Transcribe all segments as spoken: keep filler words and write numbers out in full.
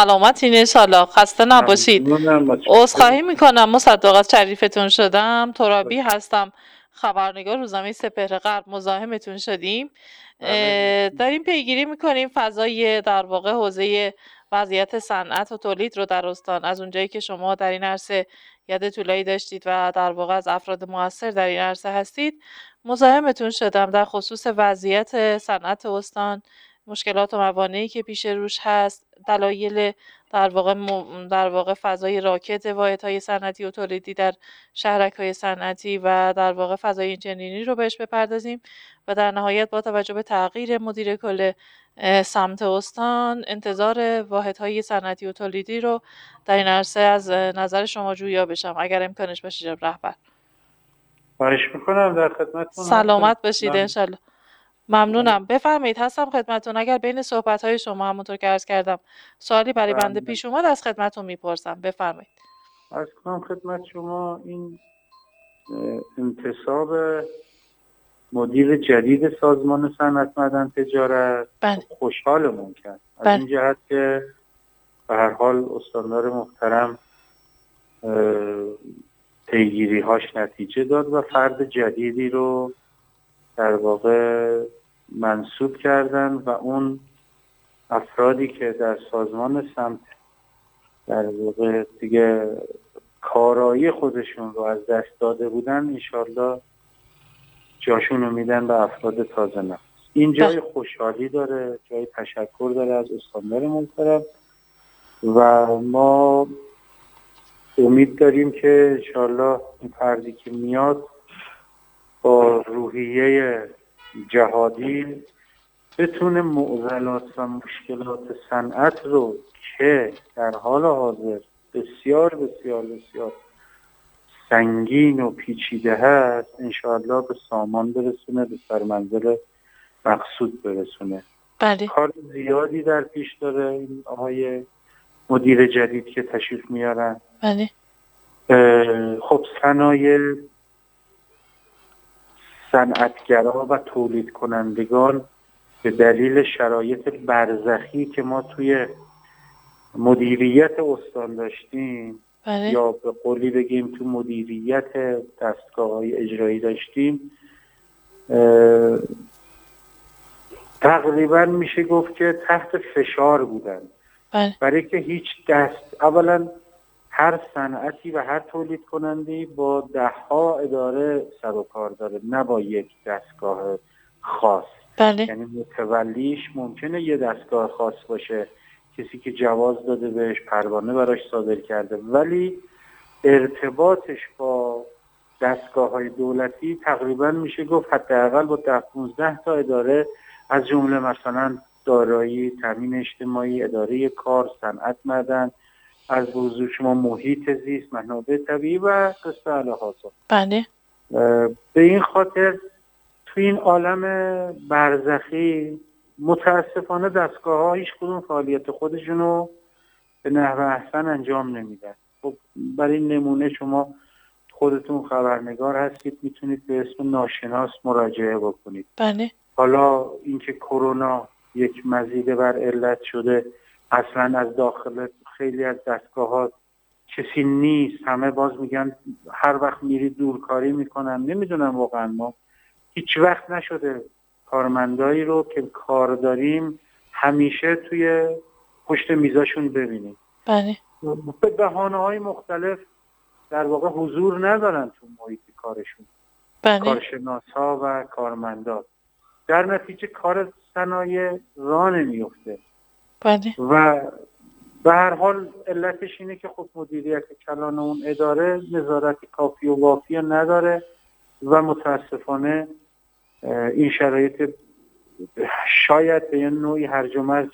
سلامتین انشالله، خسته نباشید. ممنونم. متشکرم. عذرخواهی میکنم مصدق از شریفتون شدم. ترابی هستم، خبرنگار روزنامه سپهر غرب. مزاحمتون شدیم. بله. اه، داریم پیگیری میکنیم فضای در واقع حوزه وضعیت صنعت و تولید رو در استان، از اونجایی که شما در این عرصه ید طولایی داشتید و در واقع از افراد موثر در این عرصه هستید. مزاحمتون شدم در خصوص وضعیت صنعت استان، مشکلات و موانعی که پیش روش هست، دلایل در واقع م... در واقع فضای راکت واحدهای صنعتی و تولیدی در شهرک‌های صنعتی و در واقع فضای اینچنینی رو بهش بپردازیم و در نهایت با توجه به تغییر مدیر کل اه، سمت استان، انتظار واحدهای صنعتی و تولیدی رو در این عرصه از اه، نظر شما جویا بشم، اگر امکانش باشه جناب رهبر. خواهش میکنم، در خدمتتون هستم. سلامت باشید من انشالله. ممنونم. بفرمایید، هستم خدمتتون. اگر بین صحبت‌های شما همونطور که عرض کردم سوالی برای بنده بله. پیش اومد از خدمتتون میپرسم. بفرمایید. عرض کنم خدمت شما، این اه، انتصاب مدیر جدید سازمان صنعت معدن تجارت بله. خوشحالمون کرد از بله. این جهت که به هر حال استاندار محترم پیگیری هاش نتیجه داد و فرد جدیدی رو در واقع منصوب کردن و اون افرادی که در سازمان سمت در واقع دیگه کارایی خودشون رو از دست داده بودن، انشالله جاشون رو میدن به افراد تازه نفس. این جای خوشحالی داره، جای تشکر داره از استاندار محترم و ما امید داریم که انشالله این فردی که میاد با روحیه جهادی بتونه معضلات و مشکلات صنعت رو که در حال حاضر بسیار بسیار بسیار سنگین و پیچیده هست انشاءالله به سامان برسونه، به سرمنزل مقصود برسونه. بله. کار زیادی در پیش داره این آقای مدیر جدید که تشریف میارن. بله. خب صنایع صنعتگرا و تولید کنندگان به دلیل شرایط برزخی که ما توی مدیریت استان داشتیم، بله. یا به قولی بگیم تو مدیریت دستگاه‌های اجرایی داشتیم، تقریبا میشه گفت که تحت فشار بودن. بله. برای که هیچ دست اولا هر صنعتی و هر تولید کننده‌ای با ده ها اداره سر و کار داره، نه با یک دستگاه خاص. بله. یعنی متولیش ممکنه یه دستگاه خاص باشه، کسی که جواز داده بهش، پروانه براش صادر کرده، ولی ارتباطش با دستگاه‌های دولتی تقریبا میشه گفت حداقل با ده پانزده تا اداره، از جمله مثلا دارایی، تامین اجتماعی، اداره کار، صنعت معدن، از حضور شما محیط زیست، منابع طبیعی و قصه الهاذا. بله. به این خاطر تو این عالم برزخی متاسفانه دستگاه ها هیچ کدوم فعالیت خودشونو به نحو احسن انجام نمیدن. خب برای نمونه شما خودتون خبرنگار هستید، میتونید به اسم ناشناس مراجعه بکنید. بله. حالا اینکه کرونا یک مزیده بر علت شده، اصلا از داخل خیلی از دستگاه ها کسی نیست، همه باز میگن هر وقت میری دورکاری میکنن. نمیدونم واقعا، ما هیچ وقت نشده کارمندایی رو که کار داریم همیشه توی پشت میزاشون ببینیم. بله. به بهانه‌های مختلف در واقع حضور ندارن تو محیط کارشون. بله. کارشناس‌ها و کارمندا، در نتیجه کار صنایع راه نمیفته. بله. و به هر حال علتش اینه که خب مدیریت کلان اون اداره نظارت کافی و وافی نداره و متاسفانه این شرایط شاید به یه نوعی هرج و مرج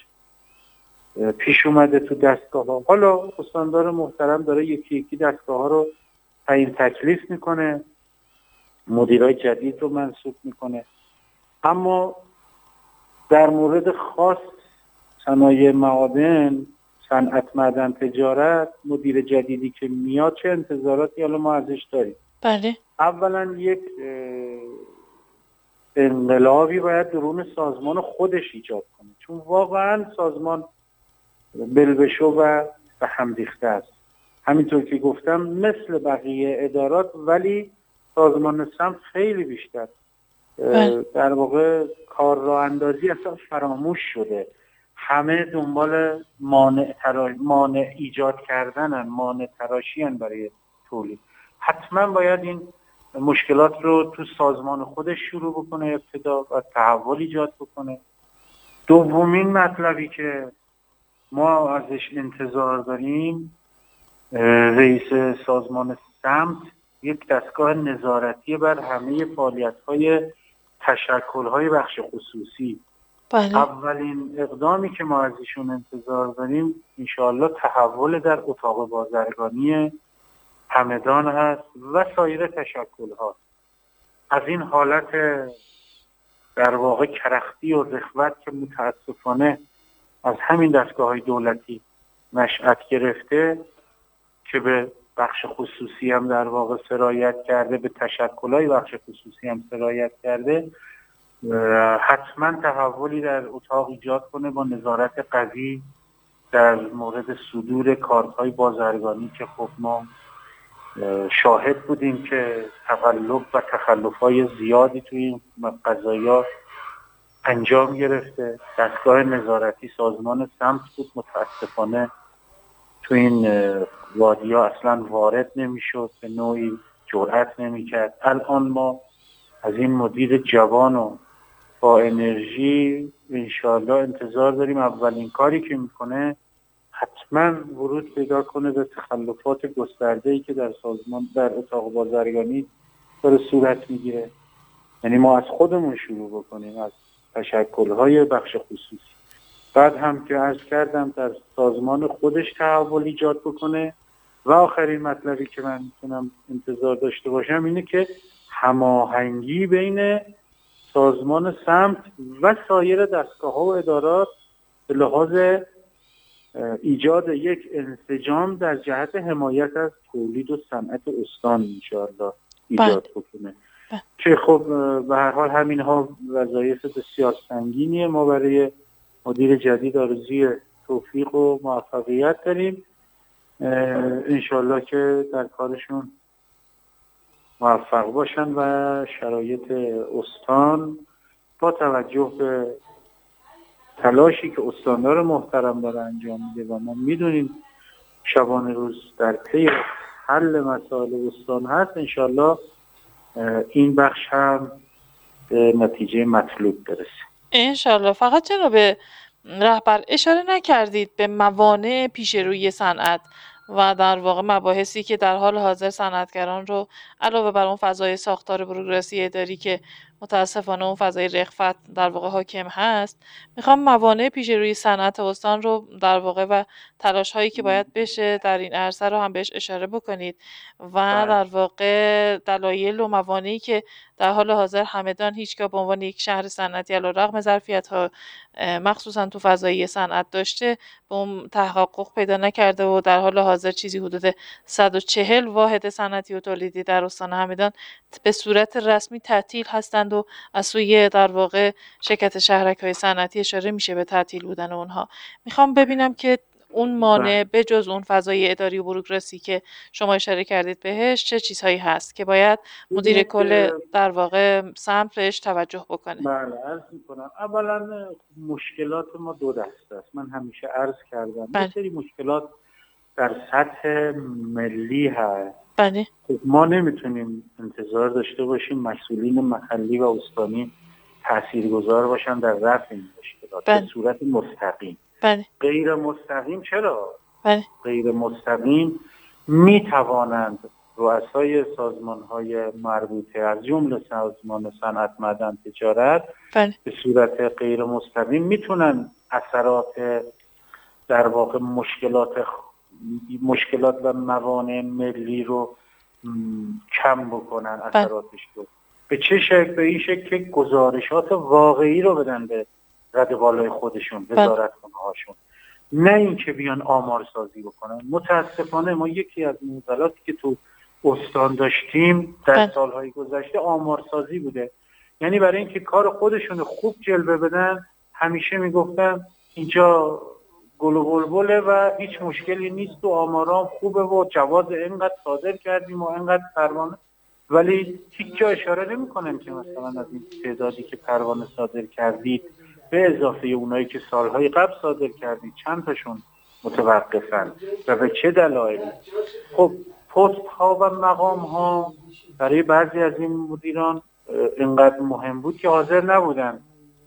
پیش اومده تو دستگاه ها. حالا استاندار محترم داره یکی یکی دستگاه ها رو تعیین تکلیف میکنه، مدیرای جدید رو منصوب میکنه، اما در مورد خاص صنایع معادن، صنعت معدن تجارت، مدیر جدیدی که میاد چه انتظاراتی حالا ما ازش داریم؟ بله. اولا یک انقلابی باید درون سازمان خودش ایجاد کنه، چون واقعا سازمان بلبشو و به هم ریخته است. همینطور که گفتم مثل بقیه ادارات، ولی سازمان سمت خیلی بیشتر در واقع کار راه اندازی اصلا فراموش شده. همه دنبال مانع, ترا... مانع ایجاد کردنن، مانع تراشی برای تولید. حتما باید این مشکلات رو تو سازمان خودش شروع بکنه ابتدا و تحول ایجاد بکنه. دومین مطلبی که ما ازش انتظار داریم، رئیس سازمان سمت یک دستگاه نظارتی بر همه فعالیت‌های تشکل‌های بخش خصوصی. بله. اولین اقدامی که ما از ایشون انتظار داریم انشاءالله تحول در اتاق بازرگانی همدان هست و سایر تشکل‌ها. از این حالت در واقع کرختی و رخوت که متاسفانه از همین دستگاه‌های دولتی نشأت گرفته که به بخش خصوصی هم در واقع سرایت کرده، به تشکل‌های بخش خصوصی هم سرایت کرده، حتما تحولی در اتاق ایجاد کنه با نظارت قوی در مورد صدور کارت‌های بازرگانی که خب ما شاهد بودیم که تقلب و تخلف‌های زیادی توی این قضایا انجام گرفته. دستگاه نظارتی سازمان سمت بود، متاسفانه تو این وادی‌ها اصلا وارد نمی‌شد، به نوعی جرأت نمی‌کرد. الان ما از این مدیر جوان و با انرژی انشاءالله انتظار داریم اولین کاری که میکنه حتما ورود پیدا کنه به تخلفات گسترده‌ای که در سازمان در اتاق بازرگانی داره صورت میگیره. یعنی ما از خودمون شروع بکنیم، از تشکل‌های بخش خصوصی. بعد هم که عرض کردم در سازمان خودش تحول ایجاد بکنه. و آخرین مطلبی که من میتونم انتظار داشته باشم اینه که هماهنگی بین سازمان سمت و سایر دستگاه‌ها و ادارات به لحاظ ایجاد یک انسجام در جهت حمایت از تولید و صنعت استان انشاءالله ایجاد بکنه. که خب به هر حال همین ها وظایف بسیار سنگینیه. ما برای مدیر جدید آرزوی توفیق و موفقیت داریم، انشاءالله که در کارشون موفق باشن و شرایط استان با توجه به تلاشی که استاندار محترم داره انجام میده و ما میدونیم شبانه روز در پی حل مسائل استان هست، انشاءالله این بخش هم به نتیجه مطلوب برسه. انشالله. فقط جناب رهبر اشاره نکردید به موانع پیش روی صنعت و در واقع مباحثی که در حال حاضر صنعتگران رو علاوه بر اون فضای ساختار بروکراسی اداری که متاسفانه اون فضای رغبت در واقع حاکم هست، میخوام موانع پیش روی صنعت استان رو در واقع و تلاش هایی که باید بشه در این عرصه رو هم بهش اشاره بکنید و در واقع دلایل و موانعی که در حال حاضر همدان هیچگاه به عنوان یک شهر صنعتی علیرغم ظرفیت‌ها مخصوصا تو فضای صنعت داشته به اون تحقق پیدا نکرده و در حال حاضر چیزی حدود صد و چهل واحد صنعتی و تولیدی در استان همدان به صورت رسمی تعطیل هستند و از سوی در واقع شرکت شهرک‌های صنعتی اشاره میشه به تعطیل بودن اونها. میخوام ببینم که اون مانع به جز اون فضای اداری و بروکراسی که شما اشاره کردید بهش چه چیزهایی هست که باید مدیر کل در واقع سمت بهش توجه بکنه؟ بله عرض میکنم. اولا مشکلات ما دو دسته است. من همیشه عرض کردم بله. یه سری مشکلات در سطح ملی هست. بله. ما نمیتونیم انتظار داشته باشیم مسئولین محلی و استانی تاثیرگذار باشن در رفع این مشکلات بله. به صورت مستقیم. بله. غیر مستقیم چرا؟ بله. غیر مستقیم میتوانند رؤسای سازمان‌های مربوطه از جمله سازمان صنعت معدن تجارت بله. به صورت غیر مستقیم میتونن اثرات در واقع مشکلات مشکلات و موانع ملی رو کم بکنن، اثراتش رو. به چه شکل؟ به این شکل که گزارشات واقعی رو بدن به رده بالای خودشون، وزارتخانه هاشون، نه اینکه بیان آمارسازی بکنن. متاسفانه ما یکی از معضلاتی که تو استان داشتیم در سالهای گذشته آمارسازی بوده. یعنی برای اینکه کار خودشون خوب جلوه بدن همیشه میگفتن اینجا گل و بلبله و هیچ مشکلی نیست و آمارام خوبه و جواز اینقدر صادر کردیم و اینقدر پروانه، ولی هیچ جا اشاره نمی کنم که مثلا از این تعدادی که پروانه صادر کردید به اضافه اونایی که سالهای قبل صادر کردید چند تاشون متوقفن و به چه دلایلی. خب پست ها و مقام ها برای بعضی از این مدیران اینقدر مهم بود که حاضر نبودن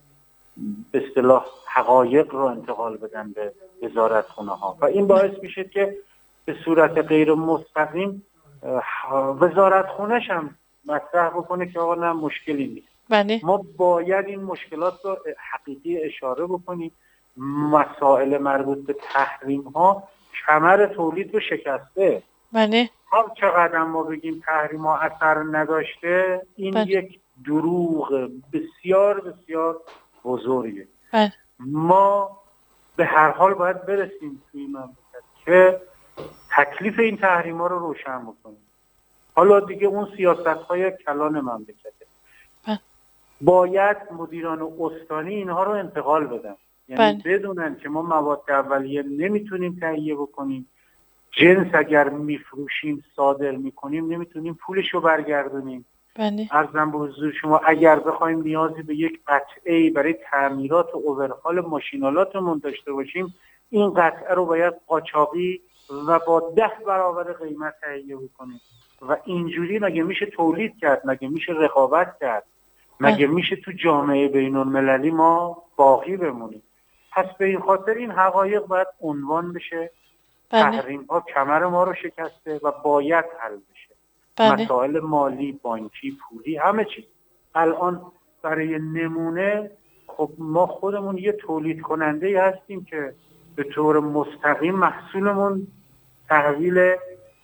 به اصطلاح حقایق رو انتقال بدن به وزارت خونه ها و این باعث میشه که به صورت غیر مستقیم وزارت خونه‌ش هم مطرح بکنه که آقا نه مشکلی نیست. بله. ما باید این مشکلات رو حقیقی اشاره بکنیم. مسائل مربوط به تحریم ها کمر تولید رو شکسته. بله. هر چقدر ما بگیم تحریم ها اثر نداشته این بله. یک دروغ بسیار بسیار بزرگه. بله. ما به هر حال باید برسیم توی مملکت که تکلیف این تحریم ها رو روشن بکنیم. حالا دیگه اون سیاست های کلان مملکته. بله. باید مدیران استانی اینها رو انتقال بدن. یعنی بله. بدونن که ما مواد اولیه نمیتونیم تهیه بکنیم، جنس اگر میفروشیم صادر میکنیم نمیتونیم پولش رو برگردونیم. بله. عرضم به حضور شما اگر بخوایم نیازی به یک قطعه برای تعمیرات و اوورهال ماشینالاتمون داشته باشیم این قطعه رو باید قاچاقی و با ده برابر قیمت تهیه بکنیم و اینجوری مگه میشه تولید کرد؟ مگه میشه رقابت کرد؟ مگه میشه تو جامعه بین المللی ما باقی بمونیم؟ پس به این خاطر این حقایق باید عنوان بشه. تحریم ها کمر ما رو شکسته و باید حل بشه. بله. مسائل مالی، بانکی، پولی، همه چیز. الان برای نمونه خب ما خودمون یه تولید کننده هستیم که به طور مستقیم محصولمون تحویل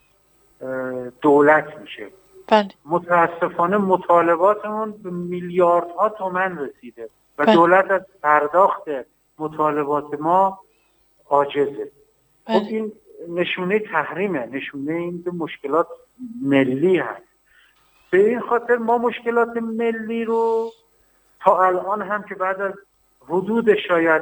دولت میشه. بله. متاسفانه مطالباتمون به میلیاردها تومان رسیده و بله. دولت از پرداخت مطالبات ما عاجزه. بله. خب این نشونه تحریمه، نشونه این که مشکلات ملی هست. به این خاطر ما مشکلات ملی رو تا الان هم که بعد از حدود شاید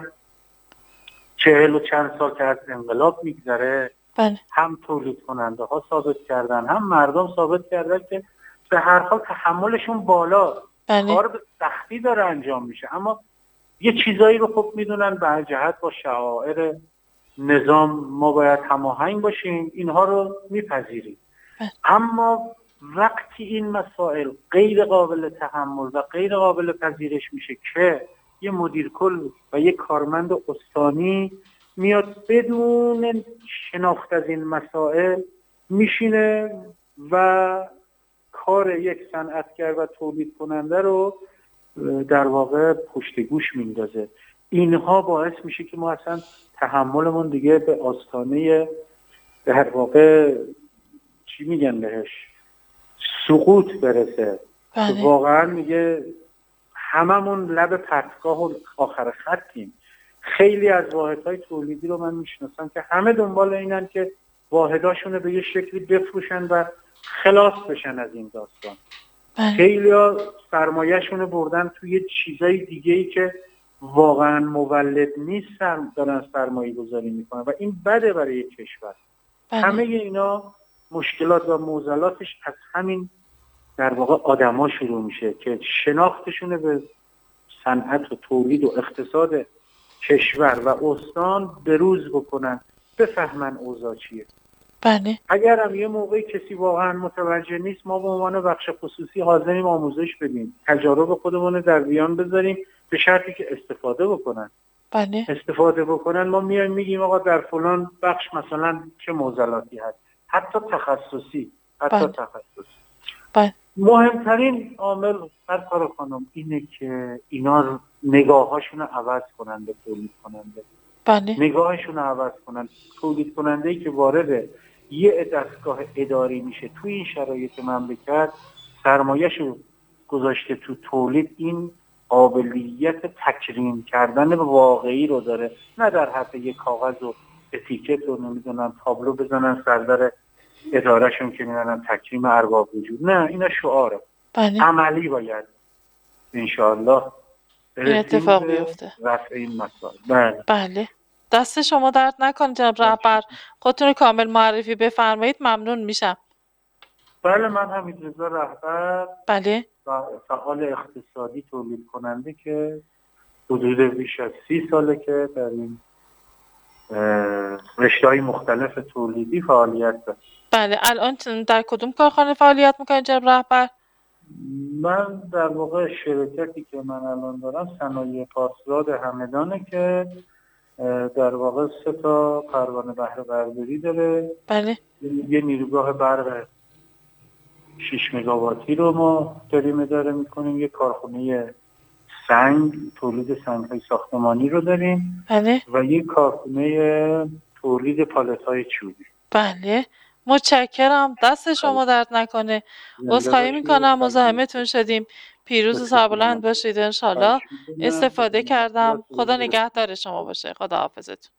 چهل و چند سال که از انقلاب میگذره بله. هم تولید کننده ها ثابت کردن هم مردم ثابت کردن که به هر حال تحملشون بالا. بله. کار به سختی داره انجام میشه اما یه چیزایی رو خب میدونن به جهت با شعائر نظام ما باید هماهنگ باشیم، اینها رو میپذیریم. بله. اما وقتی این مسائل غیر قابل تحمل و غیر قابل پذیرش میشه که یه مدیر کل و یه کارمند استانی میاد بدون شناخت از این مسائل میشینه و کار یک صنعتگر و تولید کننده رو در واقع پشت گوش میندازه، اینها باعث میشه که ما اصلا تحملمون دیگه به آستانه در واقع چی میگن بهش سقوط برسه. بله. واقعا میگه هممون لب پرتگاه و آخر خطیم. خیلی از واحدهای تولیدی رو من میشناسم که همه دنبال اینن که واحداشون رو به یه شکلی بفروشن و خلاص بشن از این داستان. بله. خیلی ها سرمایه‌شون رو بردن توی چیزای دیگه‌ای که واقعا مولد نیست سرم دارن سرمایه گذاری میکنن و این بده برای کشور. بله. همه اینا مشکلات و معضلاتش از همین در واقع آدما شروع میشه که شناختشون به صنعت و تولید و اقتصاد کشور و استان بروز بکنن، بفهمن اوضاع چیه. بله. اگر هم یه موقعی کسی واقعا متوجه نیست ما به عنوان بخش خصوصی حاضریم آموزش بدیم، تجارب خودمون در بیان بذاریم به شرطی که استفاده بکنن. بله. استفاده بکنن ما میایم میگیم آقا در فلان بخش مثلا چه معضلاتی هست، حتی تخصصی حتی بله. تخصصی. بله. مهمترین عامل هر کار خانم اینه که اینا نگاهاشون رو عوض کنن به تولید کننده. بله. نگاهشون رو عوض کنن. تولید کننده‌ای که وارد یه دستگاه اداری میشه توی این شرایط مملکت سرمایه‌شو گذاشته تو تولید، این قابلیت تکریم کردن واقعی رو داره، نه در حد یک کاغذ و اتیکت رو نمیدونم تابلو بزنن سردر ادارهشون که میدونن تکریم ارباب وجود، نه اینا شعاره. بله. عملی باید انشاءالله اتفاق بیفته رفع این مسائل. بله. بله. دست شما درد نکنه جناب رهبر، خودتون رو کامل معرفی بفرمایید ممنون میشم. بله، من حمیدرضا رهبر، بله فعال اقتصادی تولید کننده که حدود بیش از سی ساله که در این رشته‌های مختلف تولیدی فعالیت دارم. بله الان در کدوم کارخانه فعالیت میکنید جناب رهبر؟ من در واقع شرکتی که من الان دارم صنایع پارسراد همدانه که در واقع سه تا پروانه بهره برداری داره. بله. یه نیروگاه برق شش مگاواتی رو ما داریم اداره میکنیم، یه کارخونه سنگ تولید سنگ‌های ساختمانی رو داریم. بله. و یه کارخونه تولید پالت‌های چوبی. بله متشکرم، دست شما درد نکنه. عذرخواهی میکنم مزاحمتون شدیم. پیروز و سربلند باشید انشالله. استفاده کردم. خدا نگهدار شما باشه. خدا حافظتون.